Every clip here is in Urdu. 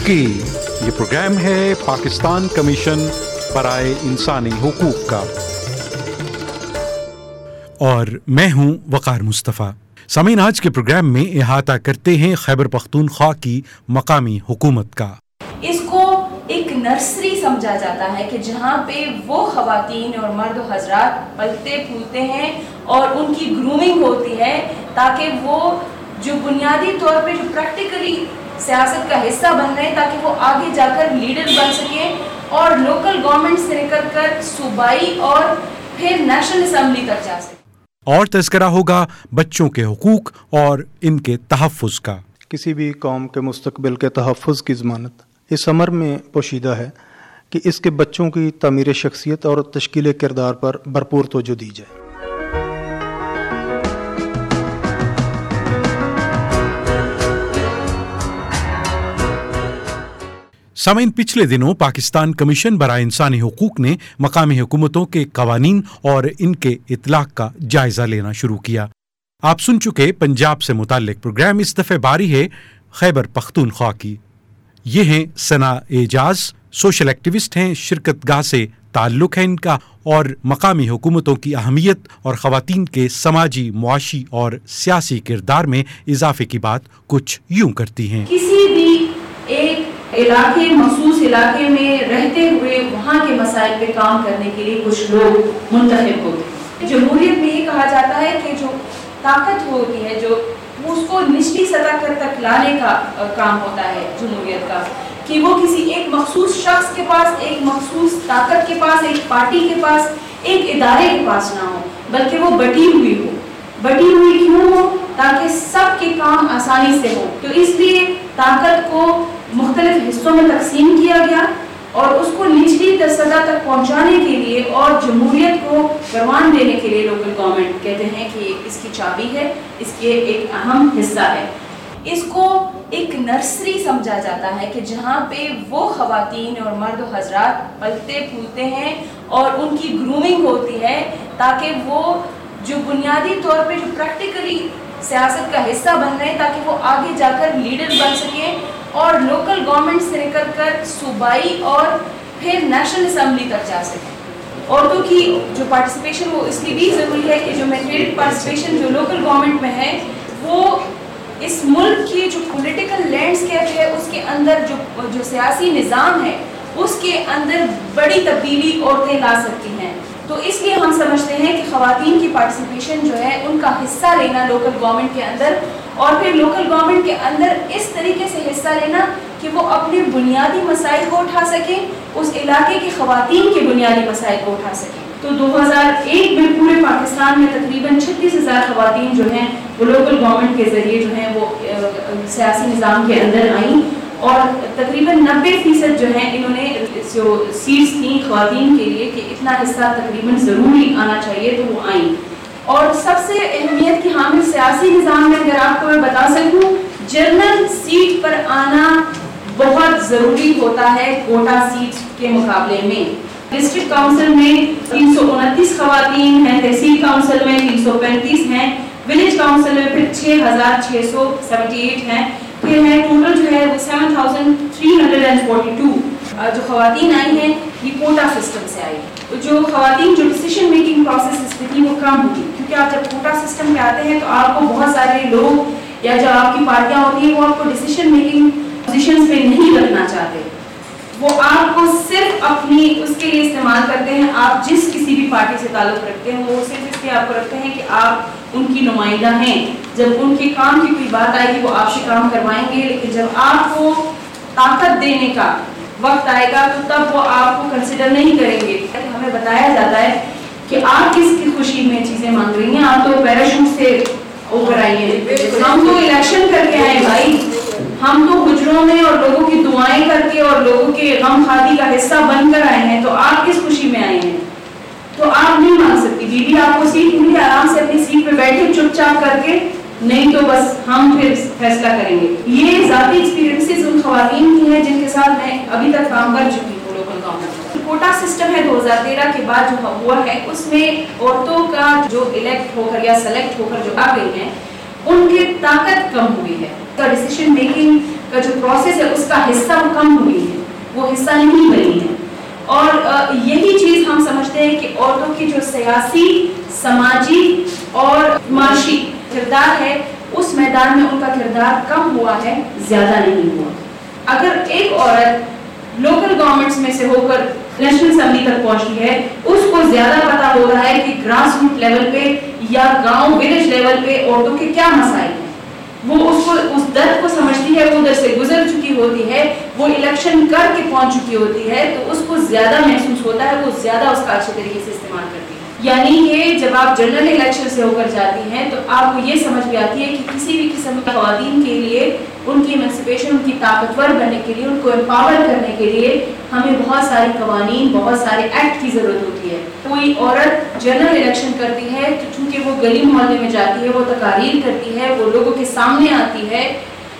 حقوقی، یہ پروگرام ہے پاکستان کمیشن برائے انسانی حقوق کا، اور میں ہوں وقار مصطفیٰ۔ سامعین، آج کے پروگرام میں احاطہ کرتے ہیں خیبر پختونخوا کی مقامی حکومت کا۔ اس کو ایک نرسری سمجھا جاتا ہے کہ جہاں پہ وہ خواتین اور مرد و حضرات پلتے پھولتے ہیں اور ان کی گرومنگ ہوتی ہے تاکہ وہ جو بنیادی طور پہ جو پریکٹیکلی سیاست کا حصہ بن رہے ہیں تاکہ وہ آگے جا کر لیڈر بن سکیں اور لوکل گورنمنٹ سے نکل کر صوبائی اور پھر نیشنل اسمبلی تک جا سکیں۔ اور تذکرہ ہوگا بچوں کے حقوق اور ان کے تحفظ کا۔ کسی بھی قوم کے مستقبل کے تحفظ کی ضمانت اس امر میں پوشیدہ ہے کہ اس کے بچوں کی تعمیر شخصیت اور تشکیل کردار پر بھرپور توجہ دی جائے۔ سامعین، پچھلے دنوں پاکستان کمیشن برائے انسانی حقوق نے مقامی حکومتوں کے قوانین اور ان کے اطلاق کا جائزہ لینا شروع کیا۔ آپ سن چکے پنجاب سے متعلق پروگرام، اس دفعہ باری ہے خیبر پختونخوا کی۔ یہ ہیں ثنا اعجاز، سوشل ایکٹیوسٹ ہیں، شرکت گاہ سے تعلق ہے ان کا، اور مقامی حکومتوں کی اہمیت اور خواتین کے سماجی، معاشی اور سیاسی کردار میں اضافے کی بات کچھ یوں کرتی ہیں۔ کسی بھی ایک علاقے، مخصوص علاقے میں رہتے ہوئے وہاں کے مسائل پہ کام کرنے کے لیے کچھ لوگ منتخب ہوتے ہیں۔ جمہوریت میں یہ کہا جاتا ہے کہ جو طاقت ہوتی ہے، جو اس کو نچلی سطح تک لانے کا کام ہوتا ہے جمہوریت کا، کہ وہ کسی ایک مخصوص شخص کے پاس، ایک مخصوص طاقت کے پاس، ایک پارٹی کے پاس، ایک ادارے کے پاس نہ ہو، بلکہ وہ بٹی ہوئی ہو۔ بٹی ہوئی کیوں ہو؟ تاکہ سب کے کام آسانی سے ہو۔ تو اس لیے طاقت کو مختلف حصوں میں تقسیم کیا گیا اور اس کو نچلی سطح تک پہنچانے کے لیے اور جمہوریت کو پروان دینے کے لیے لوکل گورنمنٹ کہتے ہیں کہ اس کی چابی ہے، اس کے ایک اہم حصہ ہے۔ اس کو ایک نرسری سمجھا جاتا ہے کہ جہاں پہ وہ خواتین اور مرد و حضرات پلتے پھولتے ہیں اور ان کی گرومنگ ہوتی ہے تاکہ وہ جو بنیادی طور پہ جو پریکٹیکلی سیاست کا حصہ بن رہے ہیں تاکہ وہ آگے جا کر لیڈر بن سکیں اور لوکل گورنمنٹ سے نکل کر صوبائی اور پھر نیشنل اسمبلی تک جا سکیں۔ عورتوں کی جو پارٹیسپیشن وہ اس لیے بھی ضروری ہے کہ جو میجورٹی پارٹیسپیشن جو لوکل گورنمنٹ میں ہے وہ اس ملک کی جو پولیٹیکل لینڈسکیپ ہے اس کے اندر جو سیاسی نظام ہے اس کے اندر بڑی تبدیلی عورتیں لا سکتی ہیں۔ تو اس لیے ہم سمجھتے ہیں کہ خواتین کی پارٹیسپیشن جو ہے ان کا حصہ لینا لوکل گورنمنٹ کے اندر، اور پھر لوکل گورنمنٹ کے اندر اس طریقے سے حصہ لینا کہ وہ اپنے بنیادی مسائل کو اٹھا سکیں، اس علاقے کی خواتین کے بنیادی مسائل کو اٹھا سکیں۔ تو 2001 میں پورے پاکستان میں تقریباً 36,000 خواتین جو ہیں وہ لوکل گورنمنٹ کے ذریعے جو ہیں وہ سیاسی نظام کے اندر آئیں، اور تقریباً 90% جو ہیں انہوں نے جو سیٹس تھیں خواتین کے لیے کہ اتنا حصہ تقریباً ضروری آنا چاہیے تو وہ آئیں۔ اور سب سے اہمیت کی حامل سیاسی نظام میں اگر آپ کو میں بتا سکوں، جنرل سیٹ پر آنا بہت ضروری ہوتا ہے کوٹا سیٹ کے مقابلے میں۔ ڈسٹرکٹ کاؤنسل میں 329 خواتین ہیں، تحصیل کاؤنسل میں 335 ہیں، ولیج کاؤنسل میں پھر 6,678 ہیں، پھر ہے ٹوٹل جو ہے وہ 7,342 جو خواتین آئی ہیں یہ کوٹا سسٹم سے آئی۔ جو خواتین جو ڈیسیشن میکنگ پروسیس اس میں تھی وہ کم ہوتی، کیونکہ آپ جب کوٹا سسٹم پہ آتے ہیں تو آپ کو بہت سارے لوگ یا جو آپ کی پارٹیاں ہوتی ہیں وہ آپ کو ڈیسیشن میکنگ پوزیشنز پہ نہیں رکھنا چاہتے، وہ آپ کو صرف اپنی اس کے لیے استعمال کرتے ہیں۔ آپ جس کسی بھی پارٹی سے تعلق رکھتے ہیں وہ صرف اس لیے آپ کو رکھتے ہیں کہ آپ ان کی نمائندہ ہیں، جب ان کے کام کی کوئی بات آئے گی وہ آپ سے کام کروائیں گے، لیکن جب آپ کو طاقت دینے کا وقت آئے گا تو تب وہ آپ کو کنسیڈر نہیں کریں گے۔ ہمیں بتایا جاتا ہے کہ آپ کس کی خوشی میں چیزیں مانگ رہی ہیں، آپ تو پیراشوٹ سے اوپر آئی ہیں، ہم تو الیکشن کر کے آئے بھائی، ہم تو حجروں میں اور لوگوں کی دعائیں کر کے اور لوگوں کے غم خادی کا حصہ بن کر آئے ہیں، تو آپ کس خوشی میں آئے ہیں؟ تو آپ نہیں مانگ سکتی بیوی آپ کو سیٹ ملی، آرام سے اپنی سیٹ پہ بیٹھے چپ چاپ کر کے، نہیں تو بس ہم پھر فیصلہ کریں گے۔ یہ ذاتی ایکسپیرینسز ان خواتین کی ہیں جن کے ساتھ میں ابھی تک کام کر چکی ہوں لوکل گورنمنٹ۔ کوٹا سسٹم ہے 2013 کے بعد جو ہوا ہے اس میں عورتوں کا جو الیکٹ ہو کر یا سلیکٹ ہو کر جو آ گئی ہیں ان کی طاقت کم ہوئی ہے، ڈیسیشن میکنگ کا جو پروسیس ہے اس کا حصہ وہ کم ہوئی ہے, وہ حصہ نہیں بنی ہے. اور یہی چیز ہم سمجھتے ہیں کہ عورتوں کی جو سیاسی, سماجی اور معاشی کردار ہے اس میدان میں ان کا کردار کم ہوا ہے, زیادہ نہیں ہوا. اگر ایک عورت لوکل گورنمنٹس میں سے ہو کر نیشنل اسمبلی تک پہنچتی ہے, اس کو زیادہ پتا ہو رہا ہے کہ گراس روٹ لیول پہ یا گاؤں ولیج لیول پہ عورتوں کے کیا مسائل ہیں. وہ اس درد کو سمجھتی ہے, وہ ادھر سے گزر چکی ہوتی ہے, وہ الیکشن کر کے پہنچ چکی ہوتی ہے, تو اس کو زیادہ محسوس ہوتا ہے, وہ زیادہ اس کا اچھے طریقے سے استعمال کرتی ہے. یعنی کہ جب آپ جنرل الیکشن سے ہو کر جاتی ہیں تو آپ کو یہ سمجھ بھی آتی ہے کہ کسی بھی قسم کی خواتین کے لیے ان کی ایمنسپیشن, ان کی طاقتور بننے کے لیے, ان کو امپاور کرنے کے لیے ہمیں بہت سارے قوانین, بہت سارے ایکٹ کی ضرورت ہوتی ہے. کوئی عورت جنرل الیکشن کرتی ہے تو چونکہ وہ گلی محلے میں جاتی ہے, وہ تقاریر کرتی ہے, وہ لوگوں کے سامنے آتی ہے,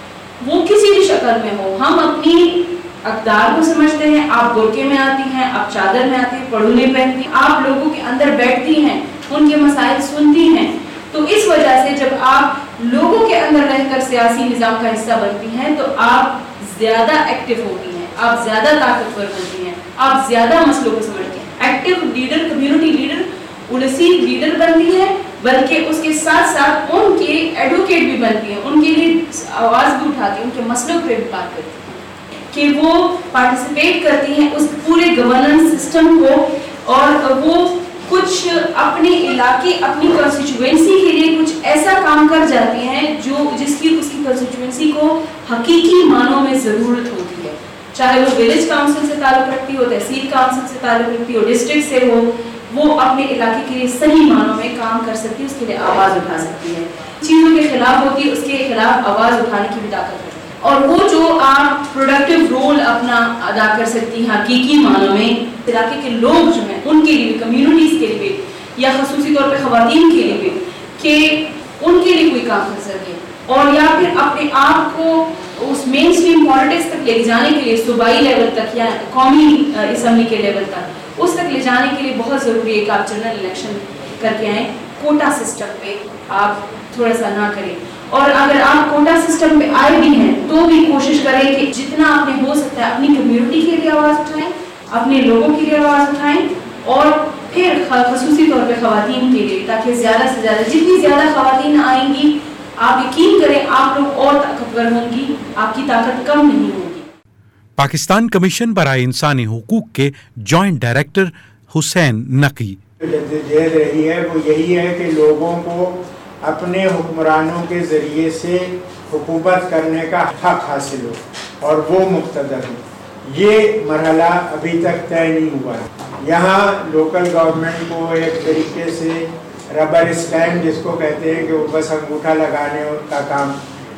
وہ کسی بھی شکل میں ہو. ہم اپنی اقدار کو سمجھتے ہیں. آپ برقعے میں آتی ہیں, آپ چادر میں آتی ہیں, پڑھونے پہنتی ہیں, آپ لوگوں کے اندر بیٹھتی ہیں, ان کے مسائل سنتی ہیں. تو اس وجہ سے جب آپ لوگوں کے اندر رہ کر سیاسی نظام کا حصہ بنتی ہیں تو آپ زیادہ ایکٹیو ہوتی ہیں, آپ زیادہ طاقتور بنتی ہیں, آپ زیادہ مسئلوں کو سمجھتی ہیں. Active leader, community leader, policy leader بنتی ہے, بلکہ اس کے ساتھ ساتھ ان کے ایڈوکیٹ بھی بنتی ہیں, ان کے لیے آواز بھی اٹھاتی ہیں, ان کے مسئلوں پہ بھی بات کرتی ہیں, کہ وہ پارٹیسپیٹ کرتی ہیں اس پورے گورننس سسٹم کو, اور وہ کچھ اپنے علاقے, اپنی کنسٹیچوئنسی کے لیے کچھ ایسا کام کر جاتی ہیں جو جس کی اس کی کنسٹیچوئنسی کو حقیقی معنوں میں ضرورت ہوتی ہے. چاہے وہ ولیج کاؤنسل سے تعلق رکھتی ہو, تحصیل کاؤنسل سے تعلق رکھتی ہو, ڈسٹرکٹ سے ہو, وہ اپنے علاقے کے لیے صحیح معنوں میں کام کر سکتی ہے, اس کے لیے آواز اٹھا سکتی ہے. چیزوں کے خلاف ہوتی ہے, اس کے خلاف آواز اٹھانے کی بھی طاقت ہے. اور وہ جو آپ پروڈکٹیو رول اپنا ادا کر سکتی ہیں حقیقی معنوں میں, علاقے کے لوگ جو ہیں ان کے لیے, کمیونٹیز کے لیے, یا خصوصی طور پہ خواتین کے لیے, کہ ان کے لیے کوئی کام کر سکے, اور یا پھر اپنے آپ کو اس مین اسٹریم پالیٹکس تک لے جانے کے لیے, صوبائی لیول تک یا قومی اسمبلی کے لیول تک, اس تک لے جانے کے لیے بہت ضروری ہے کہ آپ جنرل الیکشن کر کے آئیں. کوٹا سسٹم پہ آپ تھوڑا سا نہ کریں, اور اگر آپ کوٹا سسٹم پہ آئے بھی ہیں تو بھی کوشش کریں کہ جتنا آپ نے ہو سکتا ہے اپنی کمیونٹی کے لیے آواز اٹھائیں, اپنے لوگوں کے لیے آواز اٹھائیں, اور پھر خصوصی طور پہ خواتین کے لیے, تاکہ زیادہ سے زیادہ, جتنی زیادہ خواتین آئیں گی آپ یقین کریں آپ لوگ اور طاقتور ہوں گی, آپ کی طاقت کم نہیں ہوگی. پاکستان کمیشن برائے انسانی حقوق کے جوائنٹ ڈائریکٹر حسین نقی. جدوجہد رہی ہے وہ یہی ہے کہ لوگوں کو اپنے حکمرانوں کے ذریعے سے حکومت کرنے کا حق حاصل ہو اور وہ مقتدر ہو. یہ مرحلہ ابھی تک طے نہیں ہوا ہے. یہاں لوکل گورنمنٹ کو ایک طریقے سے ربر اسٹیمپ جس کو کہتے ہیں کہ وہ بس انگوٹھا لگانے کا کام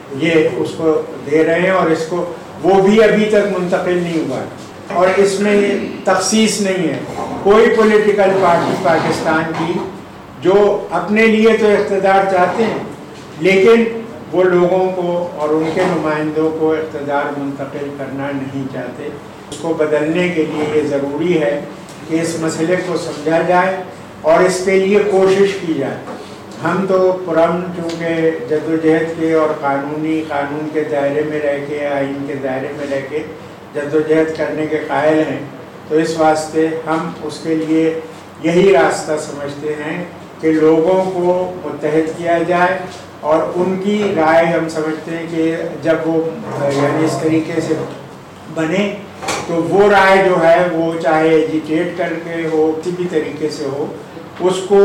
یہ اس کو دے رہے ہیں, اور اس کو وہ بھی ابھی تک منتقل نہیں ہوا ہے, اور اس میں تخصیص نہیں ہے. کوئی پولیٹیکل پارٹی پاکستان کی جو اپنے لیے تو اقتدار چاہتے ہیں لیکن وہ لوگوں کو اور ان کے نمائندوں کو اقتدار منتقل کرنا نہیں چاہتے. اس کو بدلنے کے لیے یہ ضروری ہے کہ اس مسئلے کو سمجھا جائے اور اس کے لیے کوشش کی جائے. ہم تو پرامن چونکہ جدوجہد کے اور قانون کے دائرے میں رہ کے, آئین کے دائرے میں رہ کے جدوجہد کرنے کے قائل ہیں, تو اس واسطے ہم اس کے لیے یہی راستہ سمجھتے ہیں کہ لوگوں کو متحد کیا جائے, اور ان کی رائے ہم سمجھتے ہیں کہ جب وہ یعنی اس طریقے سے بنے تو وہ رائے جو ہے وہ چاہے ایجیٹیٹ کر کے ہو, کسی بھی طریقے سے ہو, اس کو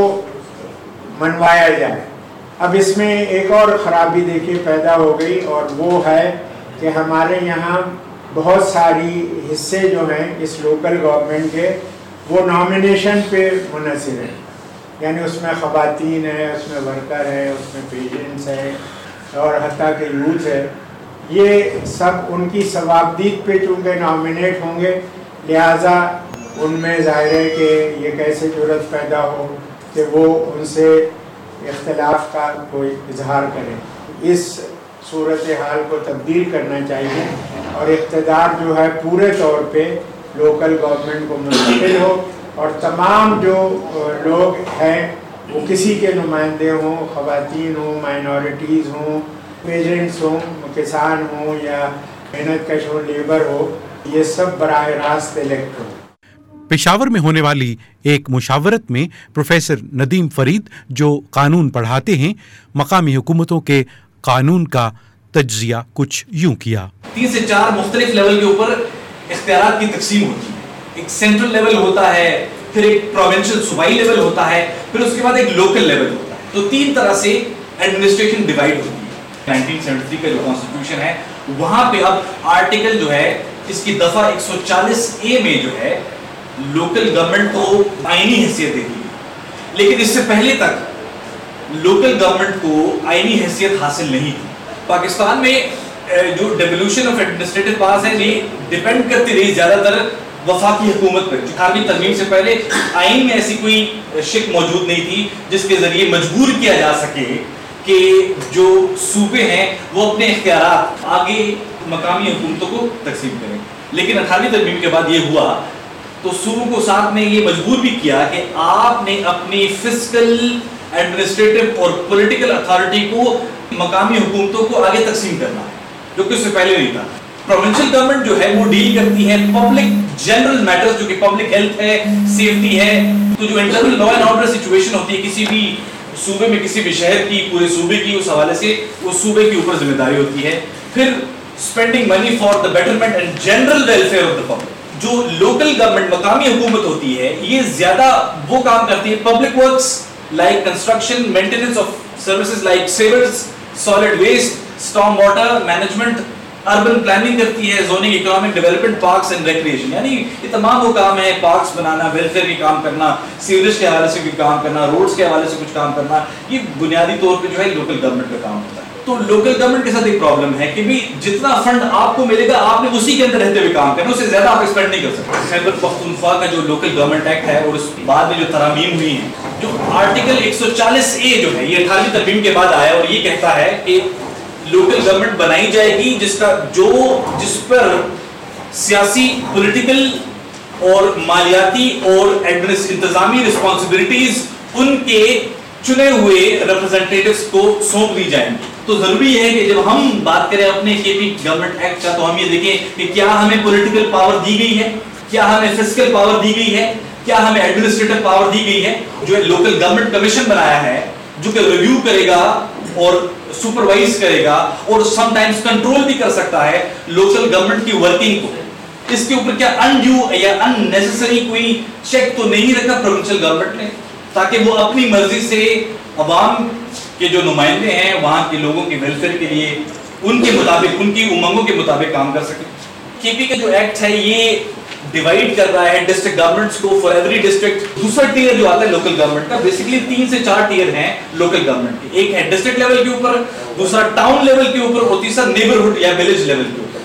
منوایا جائے. اب اس میں ایک اور خرابی دیکھیے پیدا ہو گئی, اور وہ ہے کہ ہمارے یہاں بہت ساری حصے جو ہیں اس لوکل گورنمنٹ کے وہ نامینیشن پہ منحصر ہیں. یعنی اس میں خواتین ہیں, اس میں ورکر ہیں, اس میں پیشنٹس ہیں, اور حتیٰ کہ یوتھ ہے. یہ سب ان کی ثوابدید پہ چونکہ نامینیٹ ہوں گے, لہٰذا ان میں ظاہر ہے کہ یہ کیسے جرأت پیدا ہو کہ وہ ان سے اختلاف کا کوئی اظہار کریں. اس صورتحال کو تبدیل کرنا چاہیے اور اقتدار جو ہے پورے طور پہ لوکل گورنمنٹ کو منتقل ہو, اور تمام جو لوگ ہیں وہ کسی کے نمائندے ہوں, خواتین ہوں, مائنورٹیز ہوں, پیجنٹس ہوں, کسان ہوں یا محنت کش ہو, لیبر ہو, یہ سب براہ راست الیکٹ ہو. پشاور میں ہونے والی ایک مشاورت میں پروفیسر ندیم فرید جو قانون پڑھاتے ہیں, مقامی حکومتوں کے قانون کا تجزیہ کچھ یوں کیا. 3 سے 4 مختلف لیول کے اوپر اختیارات کی تقسیم ہوتی ہے. ایک سینٹرل لیول ہوتا ہے, پھر ایک پروونشل صوبائی لیول ہوتا ہے, پھر اس کے بعد ایک لوکل لیول ہوتا ہے. تو 3 طرح سے ایڈمنسٹریشن ڈیوائڈ ہوتی ہے. 1973 کا جو کانسٹیٹیوشن ہے وہاں پہ اب آرٹیکل جو ہے اس کی دفعہ 140A میں جو ہے لوکل گورنمنٹ کو آئینی حیثیت دیتی ہے. لیکن اس سے پہلے تک لوکل گورنمنٹ کو آئینی حیثیت حاصل نہیں تھی. پاکستان میں جو ڈیولوشن آف ایڈمنسٹریٹو پاورز ہے یہ ڈیپینڈ کرتی رہی زیادہ تر وفاقی حکومت پر. 18ویں ترمیم سے پہلے آئین میں ایسی کوئی شک موجود نہیں تھی جس کے ذریعے مجبور کیا جا سکے کہ جو صوبے ہیں وہ اپنے اختیارات آگے مقامی حکومتوں کو تقسیم کریں. لیکن 18ویں ترمیم کے بعد یہ ہوا تو صوبوں کو ساتھ میں یہ مجبور بھی کیا کہ آپ نے اپنی فسکل, ایڈمنسٹریٹو اور پولیٹیکل اتھارٹی کو مقامی حکومتوں کو آگے تقسیم کرنا ہے, جو کہ اس سے پہلے نہیں تھا. پروونشل گورنمنٹ جو ہے وہ ڈیل کرتی ہے پبلک جنرل میٹرز, جو کہ پبلک ہیلتھ ہے, سیفٹی ہے. تو جو internal law and order situation ہوتی ہے کسی بھی صوبے میں, کسی بھی شہر کی, پورے صوبے کی, اس حوالے سے اس صوبے کے اوپر ذمہ داری ہوتی ہے. پھر spending money for the betterment and general welfare of the public. جو لوکل گورنمنٹ مقامی حکومت ہوتی ہے یہ زیادہ وہ کام کرتی ہے public works like construction, maintenance of services like sewers, solid waste, storm water management, urban planning کرتی ہے, zoning, economic development, parks and recreation. یعنی یہ تمام وہ کام ہے, پارکس بنانا, ویلفیئر کے کام کرنا, سیوریج کے حوالے سے بھی کام کرنا, روڈز کے حوالے سے کچھ کام کرنا, یہ بنیادی طور پہ جو ہے لوکل گورنمنٹ کا کام ہوتا ہے. تو لوکل گورنمنٹ کے ساتھ ایک پرابلم ہے کہ بھی جتنا فنڈ آپ کو ملے گا آپ نے اسی کے اندر رہتے ہوئے کام کرنا, اس سے زیادہ آپ اسپینڈ نہیں کر سکتے. خیبر پختونخوا کا جو لوکل گورنمنٹ ایکٹ ہے اور اس بعد میں جو ترامیم ہوئی ہیں, جو آرٹیکل 140A جو ہے یہ 18ویں ترمیم کے بعد آیا اور یہ کہتا ہے کہ لوکل گورنمنٹ بنائی جائے گی جس پر سیاسی, پولیٹیکل اور مالیاتی اور انتظامی رسپانسبلٹیز ان کے چنے ہوئے ریپرزینٹیٹیوز کو سونپ دی جائیں گی. تو ضروری ہے کہ جب ہم بات کریں اپنے KP گورنمنٹ ایکٹ کا تو ہم یہ دیکھیں کہ کیا ہمیں پولیٹیکل پاور دی گئی ہے, کیا ہمیں فسکل پاور دی گئی ہے, کیا ہمیں ایڈمنسٹریٹو پاور دی گئی ہے. جو لوکل گورنمنٹ کمیشن بنایا ہے جو کہ ریویو کرے گا اور سپروائز کرے گا اور سم ٹائمز کنٹرول بھی کر سکتا ہے لوکل گورنمنٹ کی ورکنگ کو. اس کے اوپر کیا انڈیو یا ان نیسیسری کوئی چیک تو نہیں رکھا پروونشل گورنمنٹ نے, تاکہ وہ اپنی مرضی سے عوام کے جو نمائندے ہیں وہاں کے لوگوں کے ویلفیئر کے لیے ان کے مطابق, ان کی امنگوں کے مطابق کام کر سکیں. KP کا جو ایکٹ ہے یہ ڈیوائیڈ کر رہا ہے ڈسٹرکٹ گورنمنٹس کو فار ایوری ڈسٹرکٹ. دوسرا ٹیئر جو آتا ہے لوکل گورنمنٹ کا, بیسیکلی 3 سے 4 ٹیئر ہیں لوکل گورنمنٹ کے. ایک ہے ڈسٹرکٹ لیول کے اوپر, دوسرا ٹاؤن لیول کے اوپر اور تیسرا نیبرہڈ یا ولیج لیول کے اوپر.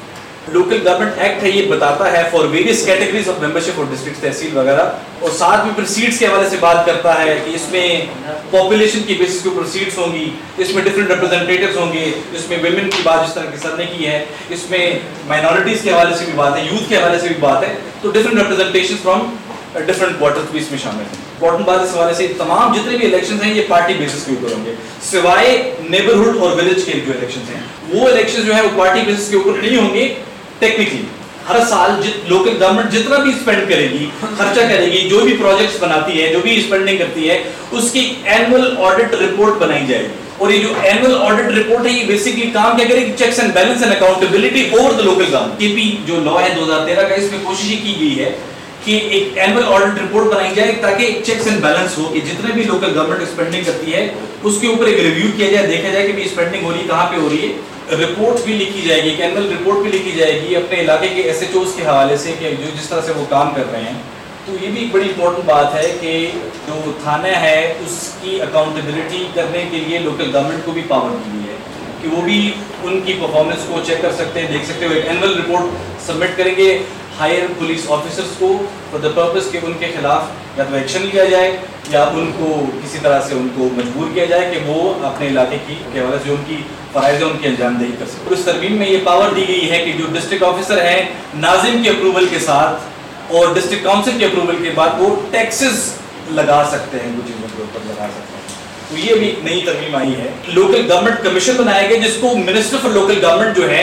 لوکل گورنمنٹ ایکٹ ہے یہ بتاتا ہے for various categories of membership اور ڈسٹرکٹ, تحصیل وغیرہ, اور ساتھ میں پھر سیٹس کے حوالے سے بات کرتا ہے کہ اس میں پاپولیشن کی بیسس کے اوپر سیٹس ہوں گی, اس میں ڈفرینٹ ریپرزینٹیٹیوز ہوں گے, اس میں ویمن کی بات جس طرح کی سر نے کی ہے, اس میں مائنورٹیز کے حوالے سے بھی بات ہے, یوتھ کے حوالے سے بھی بات ہے. تو different representation from different quarters بھی اس میں شامل ہیں. امپورٹنٹ بات اس حوالے سے تمام جتنے بھی الیکشنز ہیں یہ پارٹی بیسس کے اوپر ہوں گے, سوائے نیبرہڈ اور ولیج کے جو الیکشنز ہیں وہ الیکشن جو ہے وہ پارٹی بیسس کے اوپر نہیں ہوں گے. ٹیکنیکلی ہر سال لوکل گورنمنٹ جتنا بھی اسپینڈ کرے گی, خرچہ کرے گی, جو بھی پروجیکٹس بناتی ہے, جو بھی اسپینڈنگ کرتی ہے, اس کی اینول آڈٹ رپورٹ بنائی جائے گی. اور یہ جو اینول آڈٹ رپورٹ ہے یہ بیسیکلی کام کیا کرے گی, checks and balance and accountability over the local government. KP جو لا ہے 2013 کا, اس میں کوشش کی گئی ہے کہ ایک اینول آڈٹ رپورٹ بنائی جائے تاکہ چیکس اینڈ بیلنس ہو کہ جتنے بھی لوکل گورنمنٹ اسپینڈنگ کرتی ہے اس کے اوپر ایک ریویو کیا جائے, دیکھا جائے کہ اسپینڈنگ ہو رہی ہے, کہاں پہ ہو رہی ہے. رپورٹ بھی لکھی جائے گی, اینول رپورٹ بھی لکھی جائے گی اپنے علاقے کے SHOs کے حوالے سے کہ جو جس طرح سے وہ کام کر رہے ہیں. تو یہ بھی ایک بڑی امپورٹنٹ بات ہے کہ جو تھانہ ہے اس کی اکاؤنٹیبلٹی کرنے کے لیے لوکل گورنمنٹ کو بھی پاور دی گئی ہے کہ وہ بھی ان کی پرفارمنس کو چیک کر سکتے ہیں, دیکھ سکتے ہیں. ایک اینول رپورٹ سبمٹ کریں گے ہائر پولیس آفیسرس کو فار دا پرپز کہ ان کے خلاف یا تو ایکشن لیا جائے یا ان کو کسی طرح سے ان کو مجبور کیا جائے کہ وہ اپنے علاقے کی کے حوالے سے جو ان کی فرائض ہے ان کی انجام دہی کر سکتے. اس ترمیم میں یہ پاور دی گئی ہے کہ جو ڈسٹرکٹ آفیسر ہیں ناظم کے اپروول کے ساتھ اور ڈسٹرکٹ کاؤنسل کے اپروول کے بعد وہ ٹیکسز لگا سکتے ہیں, وہ چیزوں کے اوپر لگا سکتے ہیں. تو یہ بھی ایک نئی ترمیم آئی ہے. لوکل گورنمنٹ کمیشن بنایا گیا جس کو منسٹر فار لوکل گورنمنٹ جو ہے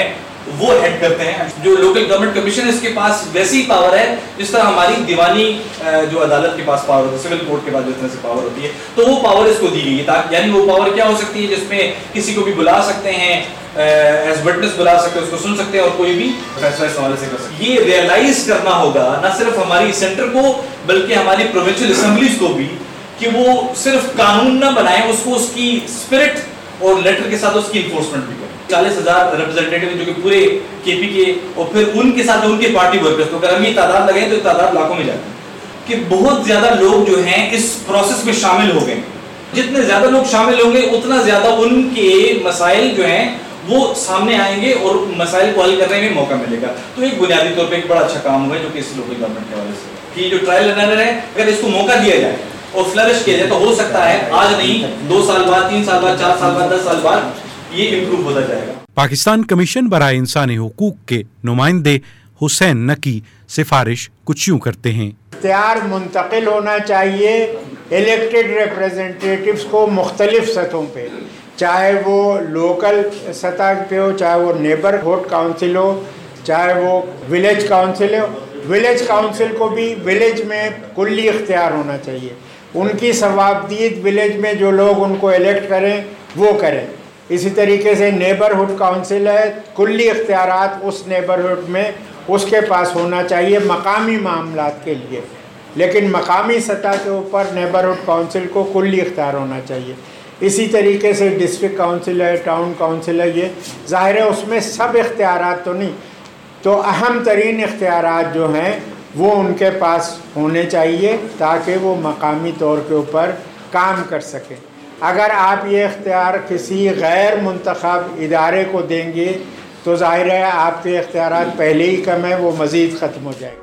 وہ ہیڈ کرتے ہیں. جو لوکل گورنمنٹ کمیشن اس کے پاس ویسی پاور ہے جس طرح ہماری دیوانی جو عدالت کے پاس پاور ہوتی ہے, سول کورٹ کے پاس جس طرح سے پاور ہوتی ہے, تو وہ پاور اس کو دی گئی ہے. یعنی وہ پاور کیا ہو سکتی ہے جس میں کسی کو بھی بلا سکتے ہیں, ایز وٹنس بلا سکتے ہیں, اس کو سن سکتے ہیں اور کوئی بھی فیصلہ اس حوالے سے کر سکتے ہیں. یہ ریئلائز کرنا ہوگا نہ صرف ہماری سینٹر کو بلکہ ہماری پروونشل اسمبلیز کو بھی, کہ وہ صرف قانون نہ بنائیں, اس کو اس کی اسپرٹ اور لیٹر کے ساتھ اس کی انفورسمنٹ بھی کریں. 40,000 ریپرزینٹیٹیو جو کہ پورے کے پی کے, اور پھر ان کے ساتھ ان کے پارٹی ورکرز, تو اگر ہم یہ تعداد لگائیں تو تعداد لاکھوں میں جاتی ہے, کہ بہت زیادہ لوگ جو ہیں اس پروسیس میں شامل ہو گئے. جتنے زیادہ لوگ شامل ہوں گے اتنا زیادہ ان کے مسائل جو ہیں وہ سامنے آئیں گے اور مسائل کو حل کرنے میں موقع ملے گا. تو ایک بنیادی طور پہ ایک بڑا اچھا کام ہوا ہے جو کہ اس لوکل گورنمنٹ کے حوالے سے, کہ جو ٹرائل اینڈ ایرر ہے اگر اس کو موقع دیا جائے اور فلرش کیا جائے تو ہو سکتا ہے آج نہیں 2 سال بعد, 3 سال بعد, 4 سال بعد, 10 سال بعد یہ امپروو ہوتا جائے گا. پاکستان کمیشن برائے انسانی حقوق کے نمائندے حسین نقی سفارش کچھ یوں کرتے ہیں. اختیار منتقل ہونا چاہیے الیکٹڈ ریپریزنٹیٹیوز کو مختلف سطحوں پہ, چاہے وہ لوکل سطح پہ ہو, چاہے وہ نیبرہڈ کاؤنسل ہو, چاہے وہ ولیج کاؤنسل ہو. ولیج کاؤنسل کو بھی ولیج میں کلی اختیار ہونا چاہیے. ان کی ثوابدید ولیج میں جو لوگ ان کو الیکٹ کریں وہ کریں. اسی طریقے سے نیبرہڈ کاؤنسل ہے, کلی اختیارات اس نیبرہڈ میں اس کے پاس ہونا چاہیے مقامی معاملات کے لیے, لیکن مقامی سطح کے اوپر نیبرہڈ کاؤنسل کو کلی اختیار ہونا چاہیے. اسی طریقے سے ڈسٹرکٹ کاؤنسل ہے, ٹاؤن کاؤنسل ہے, یہ ظاہر ہے اس میں سب اختیارات تو نہیں, تو اہم ترین اختیارات جو ہیں وہ ان کے پاس ہونے چاہیے تاکہ وہ مقامی طور کے اوپر کام کر سکیں. اگر آپ یہ اختیار کسی غیر منتخب ادارے کو دیں گے تو ظاہر ہے آپ کے اختیارات پہلے ہی کم ہیں, وہ مزید ختم ہو جائے گا.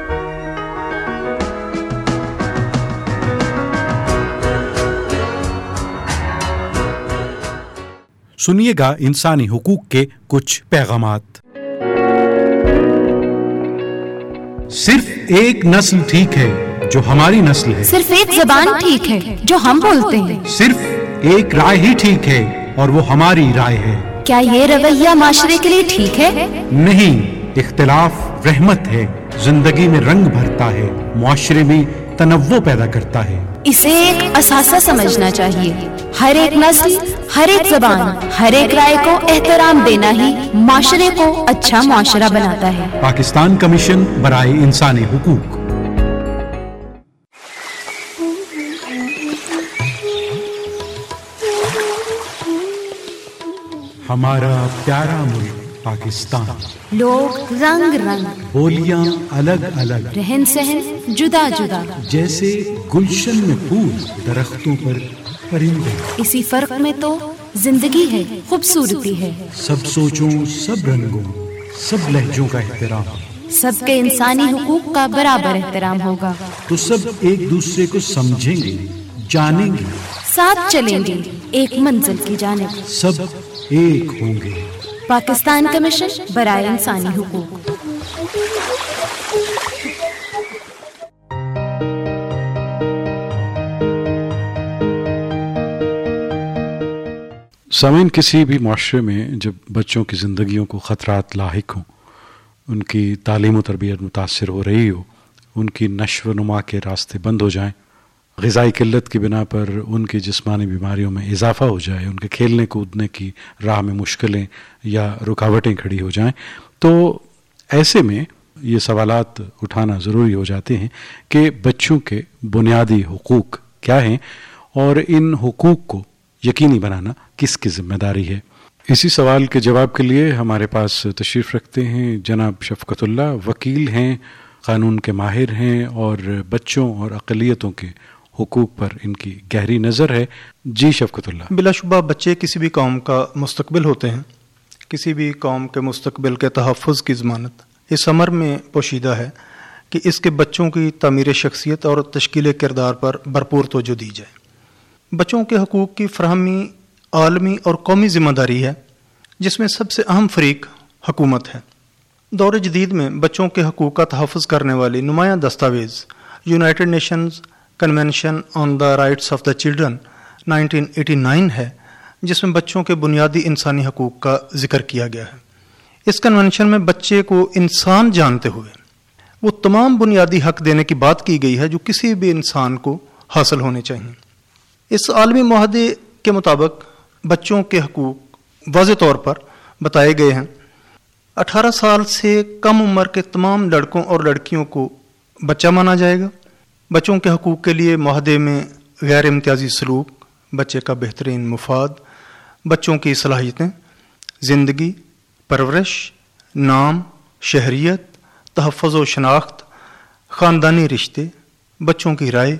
سنیے گا انسانی حقوق کے کچھ پیغامات. صرف ایک نسل ٹھیک ہے جو ہماری نسل ہے. صرف ایک زبان ٹھیک ہے جو ہم بولتے ہیں. صرف ایک رائے ہی ٹھیک ہے اور وہ ہماری رائے ہے. کیا یہ رویہ معاشرے کے لیے ٹھیک ہے؟ نہیں. اختلاف رحمت ہے, زندگی میں رنگ بھرتا ہے, معاشرے میں تنوع پیدا کرتا ہے. اسے ایک اثاثہ سمجھنا چاہیے. ہر ایک نسل, ہر ایک زبان, ہر ایک رائے کو احترام دینا ہی معاشرے کو اچھا معاشرہ بناتا ہے. پاکستان کمیشن برائے انسانی حقوق. ہمارا پیارا ملک پاکستان, لوگ رنگ رنگ, بولیاں الگ الگ, رہن سہن جدا جدا, جیسے گلشن میں پھول, درختوں پر پرندے. اسی فرق میں تو زندگی ہے, خوبصورتی ہے. سب سوچوں, سب رنگوں, سب لہجوں کا احترام. سب کے انسانی حقوق کا برابر احترام ہوگا تو سب ایک دوسرے کو سمجھیں گے, جانیں گے, ساتھ چلیں گے ایک منزل کی جانب. سب ایک ہوں گے. پاکستان کمیشن برائے انسانی حقوق. سامعین, کسی بھی معاشرے میں جب بچوں کی زندگیوں کو خطرات لاحق ہوں, ان کی تعلیم و تربیت متاثر ہو رہی ہو, ان کی نشو و نما کے راستے بند ہو جائیں, غذائی قلت کی بنا پر ان کی جسمانی بیماریوں میں اضافہ ہو جائے, ان کے کھیلنے کودنے کی راہ میں مشکلیں یا رکاوٹیں کھڑی ہو جائیں, تو ایسے میں یہ سوالات اٹھانا ضروری ہو جاتے ہیں کہ بچوں کے بنیادی حقوق کیا ہیں اور ان حقوق کو یقینی بنانا کس کی ذمہ داری ہے. اسی سوال کے جواب کے لیے ہمارے پاس تشریف رکھتے ہیں جناب شفقت اللہ, وکیل ہیں, قانون کے ماہر ہیں اور بچوں اور اقلیتوں کے حقوق پر ان کی گہری نظر ہے. جی شفقت اللہ. بلا شبہ بچے کسی بھی قوم کا مستقبل ہوتے ہیں. کسی بھی قوم کے مستقبل کے تحفظ کی ضمانت اس امر میں پوشیدہ ہے کہ اس کے بچوں کی تعمیر شخصیت اور تشکیل کردار پر بھرپور توجہ دی جائے. بچوں کے حقوق کی فراہمی عالمی اور قومی ذمہ داری ہے جس میں سب سے اہم فریق حکومت ہے. دور جدید میں بچوں کے حقوق کا تحفظ کرنے والی نمایاں دستاویز United Nations convention on the rights of the children 1989 ہے, جس میں بچوں کے بنیادی انسانی حقوق کا ذکر کیا گیا ہے. اس کنونشن میں بچے کو انسان جانتے ہوئے وہ تمام بنیادی حق دینے کی بات کی گئی ہے جو کسی بھی انسان کو حاصل ہونے چاہیے۔ اس عالمی معاہدے کے مطابق بچوں کے حقوق واضح طور پر بتائے گئے ہیں۔ 18 سال سے کم عمر کے تمام لڑکوں اور لڑکیوں کو بچہ مانا جائے گا۔ بچوں کے حقوق کے لیے معاہدے میں غیر امتیازی سلوک، بچے کا بہترین مفاد، بچوں کی صلاحیتیں، زندگی، پرورش، نام، شہریت، تحفظ و شناخت، خاندانی رشتے، بچوں کی رائے،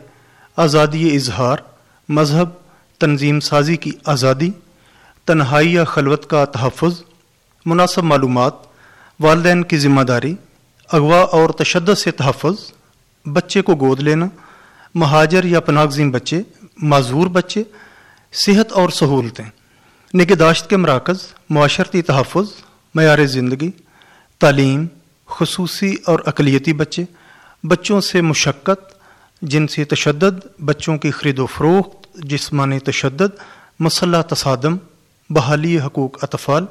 آزادی اظہار، مذہب، تنظیم سازی کی آزادی، تنہائی یا خلوت کا تحفظ، مناسب معلومات، والدین کی ذمہ داری، اغوا اور تشدد سے تحفظ، بچے کو گود لینا، مہاجر یا پناہ گزین بچے، معذور بچے، صحت اور سہولتیں، نگہداشت کے مراکز، معاشرتی تحفظ، معیار زندگی، تعلیم، خصوصی اور اقلیتی بچے، بچوں سے مشقت، جنسی تشدد، بچوں کی خرید و فروخت، جسمانی تشدد، مسلح تصادم، بحالی حقوق اطفال،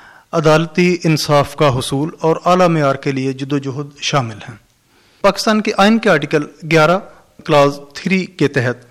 عدالتی انصاف کا حصول اور اعلیٰ معیار کے لیے جدوجہد شامل ہیں۔ پاکستان کے آئین کے آرٹیکل 11 کلاز 3 کے تحت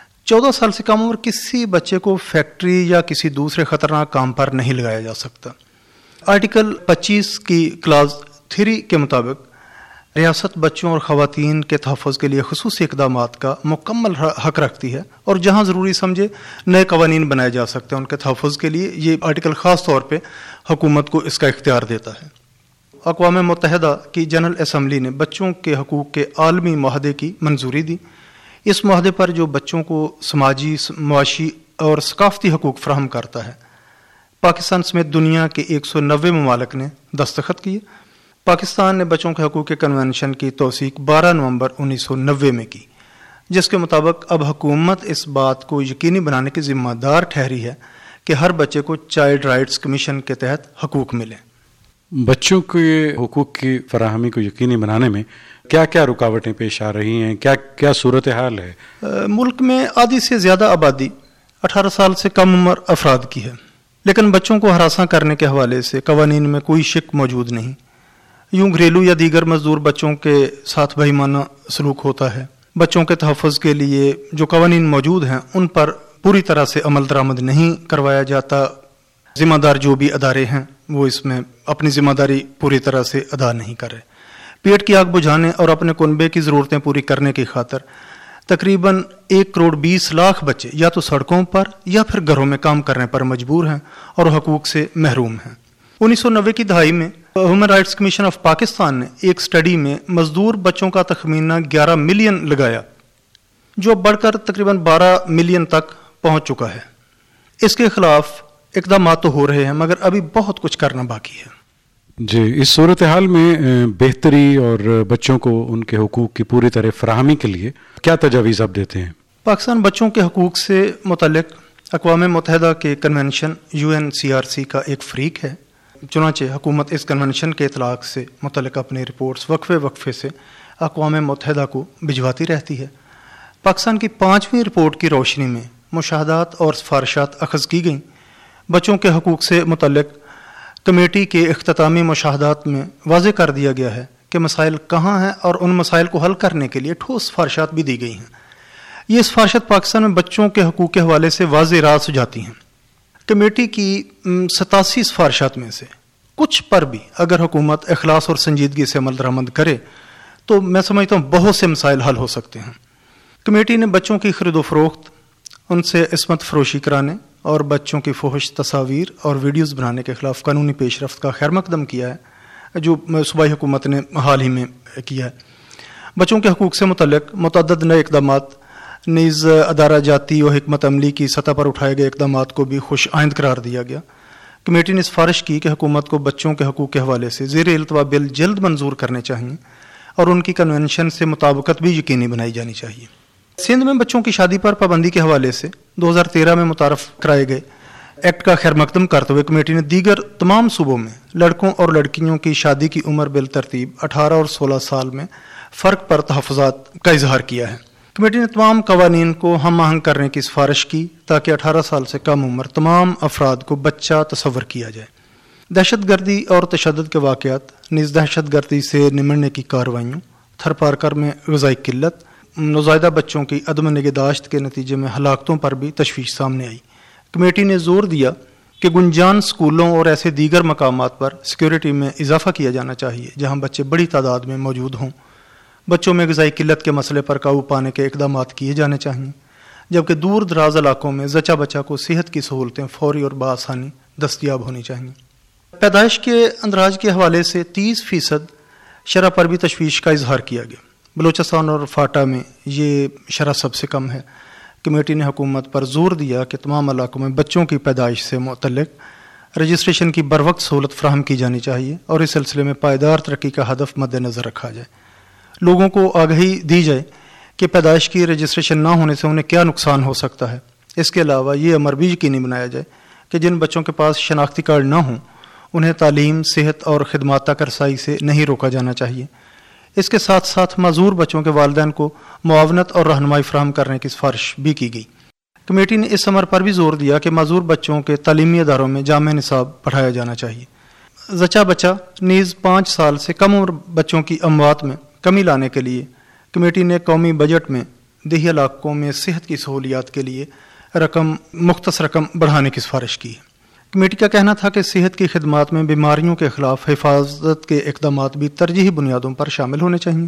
14 سال سے کم عمر کسی بچے کو فیکٹری یا کسی دوسرے خطرناک کام پر نہیں لگایا جا سکتا۔ آرٹیکل 25 کی کلاز 3 کے مطابق ریاست بچوں اور خواتین کے تحفظ کے لیے خصوصی اقدامات کا مکمل حق رکھتی ہے اور جہاں ضروری سمجھے نئے قوانین بنائے جا سکتے ہیں ان کے تحفظ کے لیے۔ یہ آرٹیکل خاص طور پہ حکومت کو اس کا اختیار دیتا ہے۔ اقوام متحدہ کی جنرل اسمبلی نے بچوں کے حقوق کے عالمی معاہدے کی منظوری دی۔ اس معاہدے پر جو بچوں کو سماجی، معاشی اور ثقافتی حقوق فراہم کرتا ہے، پاکستان سمیت دنیا کے 190 ممالک نے دستخط کیے۔ پاکستان نے بچوں کے حقوق کے کنونشن کی توثیق 12 نومبر 1990 میں کی، جس کے مطابق اب حکومت اس بات کو یقینی بنانے کی ذمہ دار ٹھہری ہے کہ ہر بچے کو چائلڈ رائٹس کمیشن کے تحت حقوق ملیں۔ بچوں کے حقوق کی فراہمی کو یقینی بنانے میں کیا کیا رکاوٹیں پیش آ رہی ہیں، کیا صورتحال ہے؟ ملک میں آدھی سے زیادہ آبادی 18 سال سے کم عمر افراد کی ہے، لیکن بچوں کو ہراساں کرنے کے حوالے سے قوانین میں کوئی شک موجود نہیں۔ یوں گھریلو یا دیگر مزدور بچوں کے ساتھ بہیمانہ سلوک ہوتا ہے۔ بچوں کے تحفظ کے لیے جو قوانین موجود ہیں ان پر پوری طرح سے عمل درآمد نہیں کروایا جاتا۔ ذمہ دار جو بھی ادارے ہیں وہ اس میں اپنی ذمہ داری پوری طرح سے ادا نہیں کر رہے۔ پیٹ کی آگ بجھانے اور اپنے کنبے کی ضرورتیں پوری کرنے کی خاطر تقریباً 1,20,00,000 بچے یا تو سڑکوں پر یا پھر گھروں میں کام کرنے پر مجبور ہیں اور حقوق سے محروم ہیں۔ 1990 کی دہائی میں human rights commission of Pakistan نے ایک سٹڈی میں مزدور بچوں کا تخمینہ 11 ملین لگایا، جو اب بڑھ کر تقریباً 12 ملین تک پہنچ چکا ہے۔ اس کے خلاف اقدامات تو ہو رہے ہیں مگر ابھی بہت کچھ کرنا باقی ہے۔ جی، اس صورتحال میں بہتری اور بچوں کو ان کے حقوق کی پوری طرح فراہمی کے لیے کیا تجاویز آپ دیتے ہیں؟ پاکستان بچوں کے حقوق سے متعلق اقوام متحدہ کے کنونشن UNCRC کا ایک فریق ہے، چنانچہ حکومت اس کنونشن کے اطلاق سے متعلق اپنی رپورٹس وقفے سے اقوام متحدہ کو بھجواتی رہتی ہے۔ پاکستان کی 5ویں رپورٹ کی روشنی میں مشاہدات اور سفارشات اخذ کی گئیں۔ بچوں کے حقوق سے متعلق کمیٹی کے اختتامی مشاہدات میں واضح کر دیا گیا ہے کہ مسائل کہاں ہیں اور ان مسائل کو حل کرنے کے لیے ٹھوس سفارشات بھی دی گئی ہیں۔ یہ سفارشات پاکستان میں بچوں کے حقوق کے حوالے سے واضح راہ سجاتی ہیں۔ کمیٹی کی 87 سفارشات میں سے کچھ پر بھی اگر حکومت اخلاص اور سنجیدگی سے عمل درآمد کرے تو میں سمجھتا ہوں بہت سے مسائل حل ہو سکتے ہیں۔ کمیٹی نے بچوں کی خرید و فروخت، ان سے عصمت فروشی کرانے اور بچوں کی فحش تصاویر اور ویڈیوز بنانے کے خلاف قانونی پیش رفت کا خیر مقدم کیا ہے، جو صوبائی حکومت نے حال ہی میں کیا ہے۔ بچوں کے حقوق سے متعلق متعدد نئے اقدامات نیز ادارہ جاتی و حکمت عملی کی سطح پر اٹھائے گئے اقدامات کو بھی خوش آئند قرار دیا گیا۔ کمیٹی نے سفارش کی کہ حکومت کو بچوں کے حقوق کے حوالے سے زیر التوا بل جلد منظور کرنے چاہیے اور ان کی کنونشن سے مطابقت بھی یقینی بنائی جانی چاہیے۔ سندھ میں بچوں کی شادی پر پابندی کے حوالے سے 2013 میں متعارف کرائے گئے ایکٹ کا خیر مقدم کرتے ہوئے کمیٹی نے دیگر تمام صوبوں میں لڑکوں اور لڑکیوں کی شادی کی عمر بالترتیب 18 اور 16 سال میں فرق پر تحفظات کا اظہار کیا ہے۔ کمیٹی نے تمام قوانین کو ہم آہنگ کرنے کی سفارش کی تاکہ 18 سال سے کم عمر تمام افراد کو بچہ تصور کیا جائے۔ دہشت گردی اور تشدد کے واقعات نیز دہشت گردی سے نمٹنے کی کارروائیوں، تھر پارکر میں غذائی قلت، نوزائیدہ بچوں کی عدم نگہداشت کے نتیجے میں ہلاکتوں پر بھی تشویش سامنے آئی۔ کمیٹی نے زور دیا کہ گنجان اسکولوں اور ایسے دیگر مقامات پر سیکیورٹی میں اضافہ کیا جانا چاہیے جہاں بچے بڑی تعداد میں موجود ہوں۔ بچوں میں غذائی قلت کے مسئلے پر قابو پانے کے اقدامات کیے جانے چاہئیں، جبکہ دور دراز علاقوں میں زچہ بچہ کو صحت کی سہولتیں فوری اور بآسانی دستیاب ہونی چاہئیں۔ پیدائش کے اندراج کے حوالے سے 30% شرح پر بھی تشویش کا اظہار کیا گیا۔ بلوچستان اور فاٹا میں یہ شرح سب سے کم ہے۔ کمیٹی نے حکومت پر زور دیا کہ تمام علاقوں میں بچوں کی پیدائش سے متعلق رجسٹریشن کی بروقت سہولت فراہم کی جانی چاہیے اور اس سلسلے میں پائیدار ترقی کا ہدف مد نظر رکھا جائے۔ لوگوں کو آگاہی دی جائے کہ پیدائش کی رجسٹریشن نہ ہونے سے انہیں کیا نقصان ہو سکتا ہے۔ اس کے علاوہ یہ امر بھی یقینی بنایا جائے کہ جن بچوں کے پاس شناختی کارڈ نہ ہوں انہیں تعلیم، صحت اور خدمات تک رسائی سے نہیں روکا جانا چاہیے۔ اس کے ساتھ ساتھ معذور بچوں کے والدین کو معاونت اور رہنمائی فراہم کرنے کی سفارش بھی کی گئی۔ کمیٹی نے اس امر پر بھی زور دیا کہ معذور بچوں کے تعلیمی اداروں میں جامع نصاب پڑھایا جانا چاہیے۔ زچہ بچہ نیز 5 سال سے کم عمر بچوں کی اموات میں کمی لانے کے لیے کمیٹی نے قومی بجٹ میں دیہی علاقوں میں صحت کی سہولیات کے لیے مختص رقم بڑھانے کی سفارش کی ہے۔ کمیٹی کا کہنا تھا کہ صحت کی خدمات میں بیماریوں کے خلاف حفاظت کے اقدامات بھی ترجیحی بنیادوں پر شامل ہونے چاہئیں۔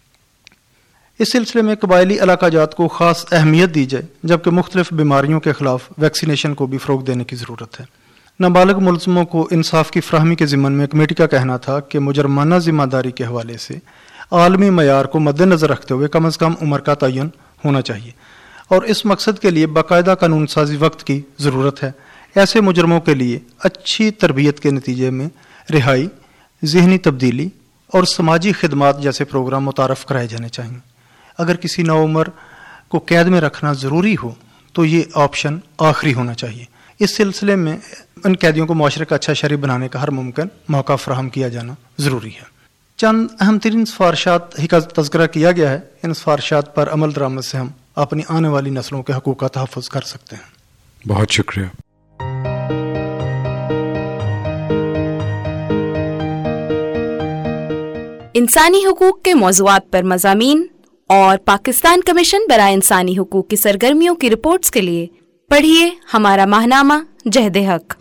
اس سلسلے میں قبائلی علاقہ جات کو خاص اہمیت دی جائے، جبکہ مختلف بیماریوں کے خلاف ویکسینیشن کو بھی فروغ دینے کی ضرورت ہے۔ نابالغ ملزموں کو انصاف کی فراہمی کے ضمن میں کمیٹی کا کہنا تھا کہ مجرمانہ ذمہ داری کے حوالے سے عالمی معیار کو مد نظر رکھتے ہوئے کم از کم عمر کا تعین ہونا چاہیے اور اس مقصد کے لیے باقاعدہ قانون سازی وقت کی ضرورت ہے۔ ایسے مجرموں کے لیے اچھی تربیت کے نتیجے میں رہائی، ذہنی تبدیلی اور سماجی خدمات جیسے پروگرام متعارف کرائے جانے چاہئیں۔ اگر کسی نوعمر کو قید میں رکھنا ضروری ہو تو یہ آپشن آخری ہونا چاہیے۔ اس سلسلے میں ان قیدیوں کو معاشرے کا اچھا شہری بنانے کا ہر ممکن موقع فراہم کیا جانا ضروری ہے۔ چند اہم ترین سفارشات ہی کا تذکرہ کیا گیا ہے۔ ان سفارشات پر عمل درآمد سے ہم اپنی آنے والی نسلوں کے حقوق کا تحفظ کر سکتے ہیں۔ بہت شکریہ۔ انسانی حقوق کے موضوعات پر مضامین اور پاکستان کمیشن برائے انسانی حقوق کی سرگرمیوں کی رپورٹس کے لیے پڑھیے ہمارا ماہنامہ جہد حق۔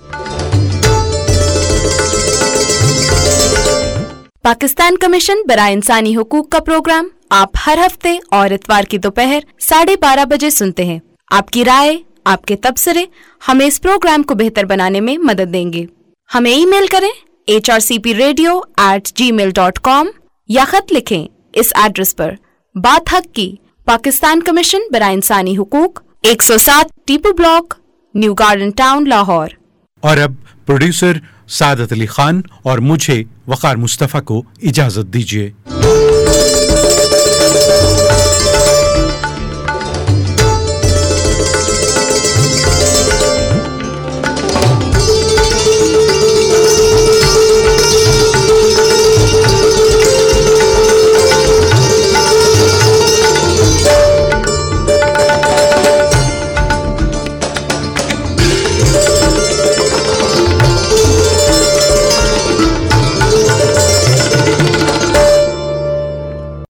پاکستان کمیشن برائے انسانی حقوق کا پروگرام آپ ہر ہفتے اور اتوار کی دوپہر 12:30 بجے سنتے ہیں۔ آپ کی رائے، آپ کے تبصرے ہمیں اس پروگرام کو بہتر بنانے میں مدد دیں گے۔ ہمیں ای میل کریں hrcpradio@gmail.com یا خط لکھیں اس ایڈریس پر: بات حق کی، پاکستان کمیشن برائے انسانی حقوق، 107 Tipu block, new garden town, Lahore. اور اب پروڈیوسر سعادت علی خان اور مجھے وقار مصطفیٰ کو اجازت دیجیے۔